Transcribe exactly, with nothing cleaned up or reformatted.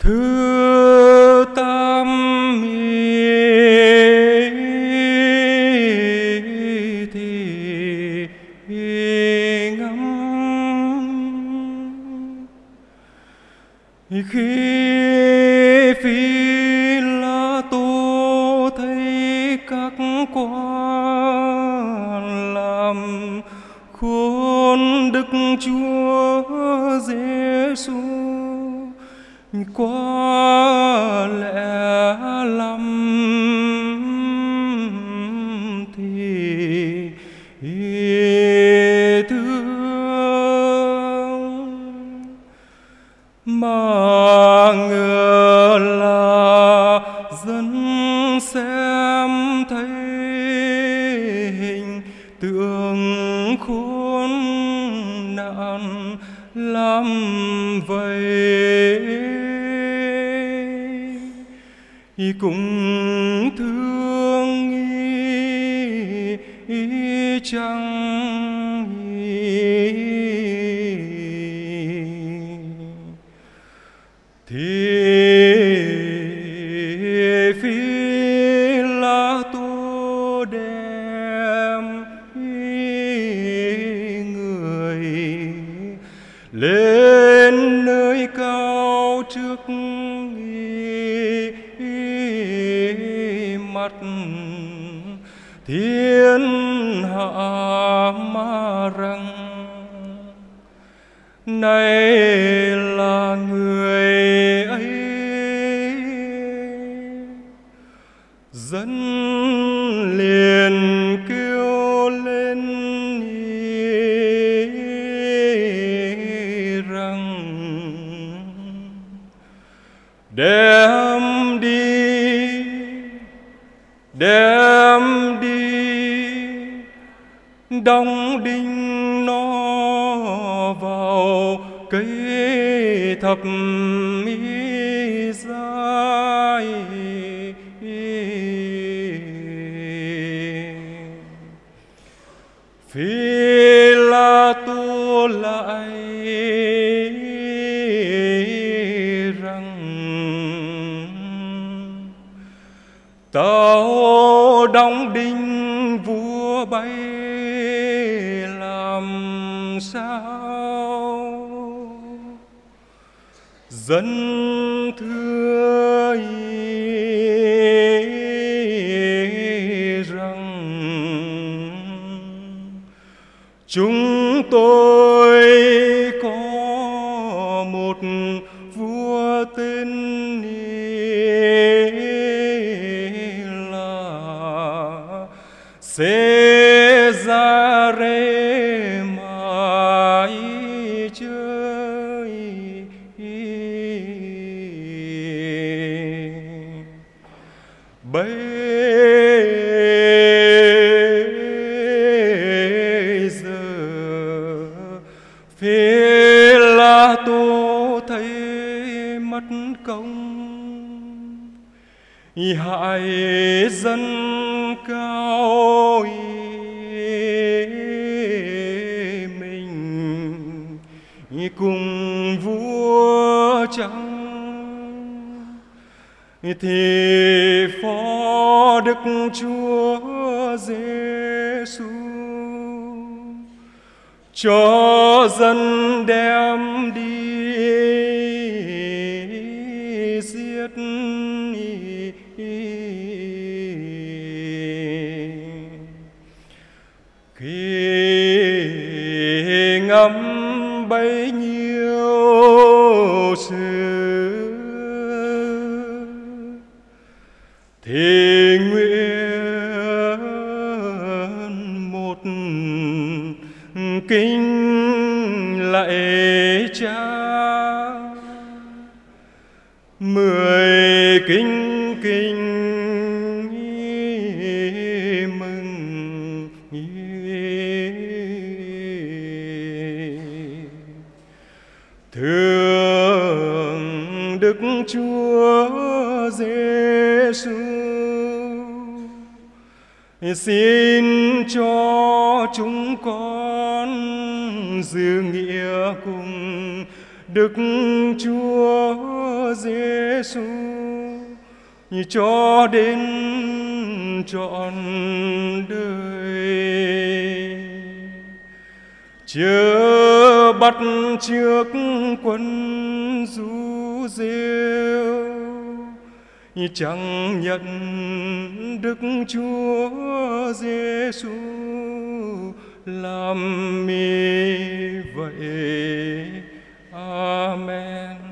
Thứ tam thì ngắm khi Phi La Tô thấy các quan làm khôn Đức Chúa Giêsu quá lẽ lắm thì thương, mà ngờ là dân xem thấy hình tượng khốn nạn làm vậy cũng thương ý, ý chăng thì Phi La Tô đem người lên nơi cao trước mặt thiên hạ mà rằng này là người ấy, dân liền kêu lên rằng đem đi, đem đi đóng đinh nó vào cây thập y giá. Phi La Tô lại rằng tao đóng đinh vua bay làm sao, dân thưa rằng chúng tôi có một vua tên là Cesare mà chơi. Bây giờ Phi La Tô thấy mất công hại dân cao mình cùng vua trắng, thì phó Đức Chúa Giêsu cho dân đem đi giết. Khi ngắm bấy nhiêu sự thì nguyện một kính lạy Cha, mười kính kinh mừng thương Đức Chúa Giêsu, xin cho chúng con giữ nghĩa cùng Đức Chúa Giêsu cho đến trọn đời. Chớ bắt trước quân du rêu, chẳng nhận Đức Chúa Giêsu làm mi vậy. Amen.